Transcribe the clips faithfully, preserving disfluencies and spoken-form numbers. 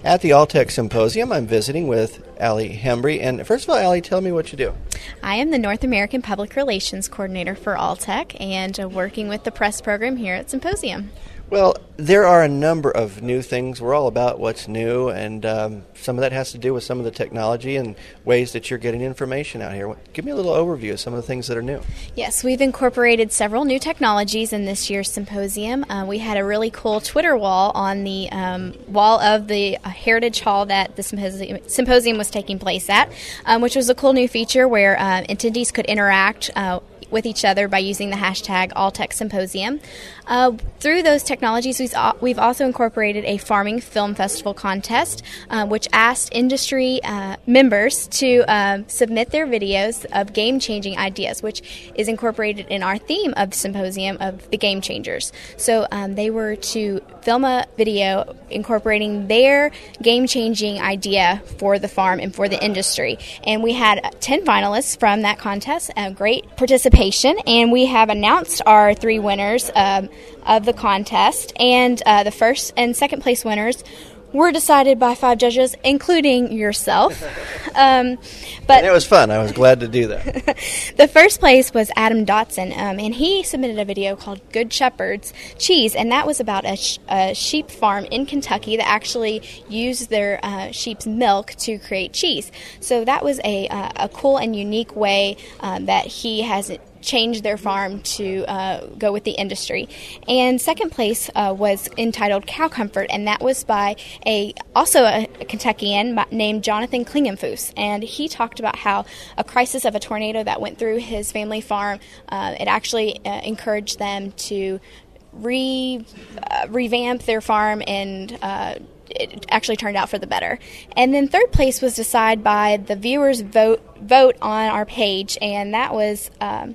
At the Alltech Symposium, I'm visiting with Allie Hembry. And first of all, Allie, tell me what you do. I am the North American Public Relations Coordinator for Alltech and uh, working with the press program here at Symposium. Well, there are a number of new things. We're all about what's new, and um, some of that has to do with some of the technology and ways that you're getting information out here. Give me a little overview of some of the things that are new. Yes, we've incorporated several new technologies in this year's symposium. Uh, we had a really cool Twitter wall on the um, wall of the uh, Heritage Hall that the symposium, symposium was taking place at, um, which was a cool new feature where uh, attendees could interact uh, with each other by using the hashtag AllTechSymposium. Uh, through those technologies, we've, we've also incorporated a farming film festival contest, uh, which asked industry uh, members to uh, submit their videos of game-changing ideas, which is incorporated in our theme of the symposium of the Game Changers. So um, they were to film a video incorporating their game-changing idea for the farm and for the industry. And we had ten finalists from that contest, a great participation, and we have announced our three winners um, of the contest, and uh, the first and second place winners were decided by five judges, including yourself. Um, but and it was fun. I was glad to do that. The first place was Adam Dotson, um, and he submitted a video called Good Shepherd's Cheese, and that was about a, sh- a sheep farm in Kentucky that actually used their uh, sheep's milk to create cheese. So that was a, uh, a cool and unique way um, that he has changed their farm to uh, go with the industry. And second place uh, was entitled Cow Comfort, and that was by a also a Kentuckian named Jonathan Klingenfuss. And he talked about how a crisis of a tornado that went through his family farm, uh, it actually uh, encouraged them to re uh, revamp their farm, and uh, it actually turned out for the better. And then third place was decided by the viewers' vote vote on our page, and that was um,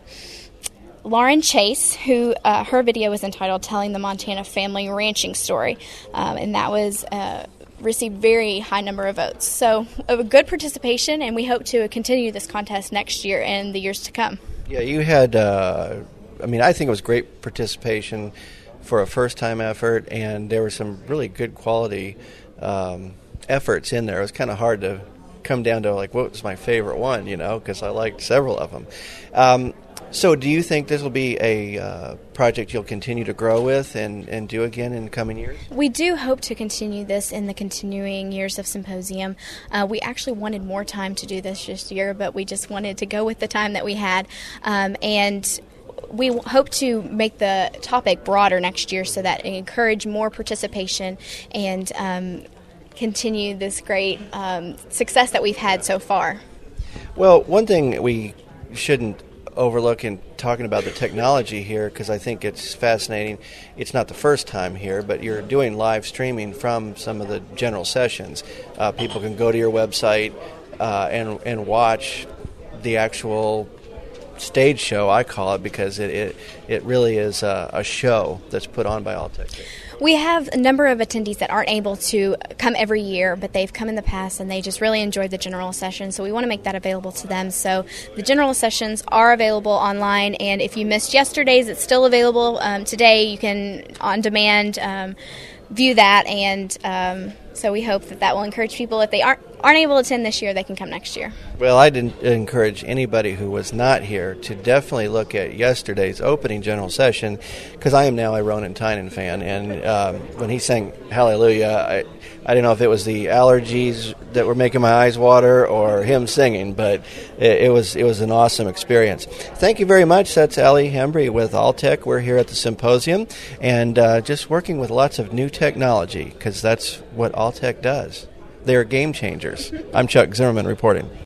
Lauren Chase, who uh, her video was entitled Telling the Montana Family Ranching Story, um, and that was uh, received very high number of votes. So a good participation, and we hope to continue this contest next year and the years to come. Yeah, you had, uh, I mean, I think it was great participation for a first-time effort, and there were some really good quality um, efforts in there. It was kind of hard to come down to, like, what was my favorite one, you know, because I liked several of them. Um, so do you think this will be a uh, project you'll continue to grow with and, and do again in the coming years? We do hope to continue this in the continuing years of Symposium. Uh, we actually wanted more time to do this this year, but we just wanted to go with the time that we had. Um, and we hope to make the topic broader next year so that it encourage more participation and um, continue this great um, success that we've had so far. Well, one thing we shouldn't overlook in talking about the technology here, because I think it's fascinating, it's not the first time here, but you're doing live streaming from some of the general sessions. Uh, people can go to your website uh, and, and watch the actual stage show, I call it, because it it, it really is a, a show that's put on by Alltech. We have a number of attendees that aren't able to come every year, but they've come in the past and they just really enjoyed the general session, so we want to make that available to them. So the general sessions are available online, and if you missed yesterday's, it's still available um, today. You can, on demand, um, view that, and um, so we hope that that will encourage people. If they aren't aren't able to attend this year, they can come next year. Well, I'd encourage anybody who was not here to definitely look at yesterday's opening general session, because I am now a Ronan Tynan fan, and um, when he sang Hallelujah, I, I didn't know if it was the allergies that were making my eyes water or him singing, but it, it was it was an awesome experience. Thank you very much. That's Allie Hembry with Alltech. We're here at the Symposium, and uh, just working with lots of new technology, because that's what Alltech does. They're game changers. I'm Chuck Zimmerman reporting.